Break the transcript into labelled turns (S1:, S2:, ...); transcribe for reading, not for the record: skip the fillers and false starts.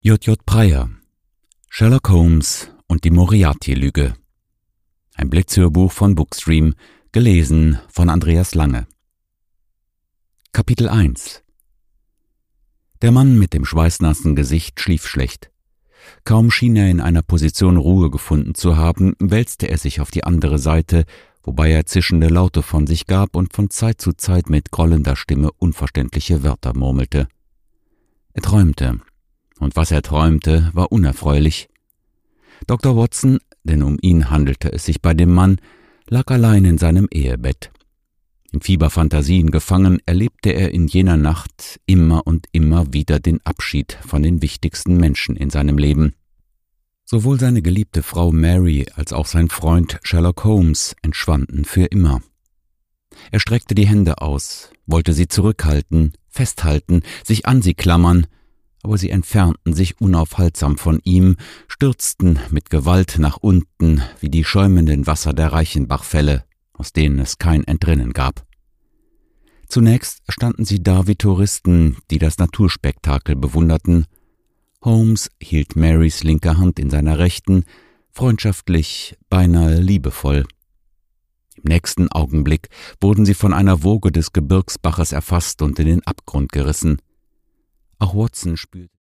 S1: J.J. Breyer, Sherlock Holmes und die Moriarty-Lüge. Ein Blitzhörbuch von Bookstream, gelesen von Andreas Lange. Kapitel 1. Der Mann mit dem schweißnassen Gesicht schlief schlecht. Kaum schien er in einer Position Ruhe gefunden zu haben, wälzte er sich auf die andere Seite, wobei er zischende Laute von sich gab und von Zeit zu Zeit mit grollender Stimme unverständliche Wörter murmelte. Er träumte. Und was er träumte, war unerfreulich. Dr. Watson, denn um ihn handelte es sich bei dem Mann, lag allein in seinem Ehebett. In Fieberfantasien gefangen, erlebte er in jener Nacht immer und immer wieder den Abschied von den wichtigsten Menschen in seinem Leben. Sowohl seine geliebte Frau Mary als auch sein Freund Sherlock Holmes entschwanden für immer. Er streckte die Hände aus, wollte sie zurückhalten, festhalten, sich an sie klammern, aber sie entfernten sich unaufhaltsam von ihm, stürzten mit Gewalt nach unten wie die schäumenden Wasser der Reichenbachfälle, aus denen es kein Entrinnen gab. Zunächst standen sie da wie Touristen, die das Naturspektakel bewunderten. Holmes hielt Marys linke Hand in seiner rechten, freundschaftlich, beinahe liebevoll. Im nächsten Augenblick wurden sie von einer Woge des Gebirgsbaches erfasst und in den Abgrund gerissen. Auch Watson spürte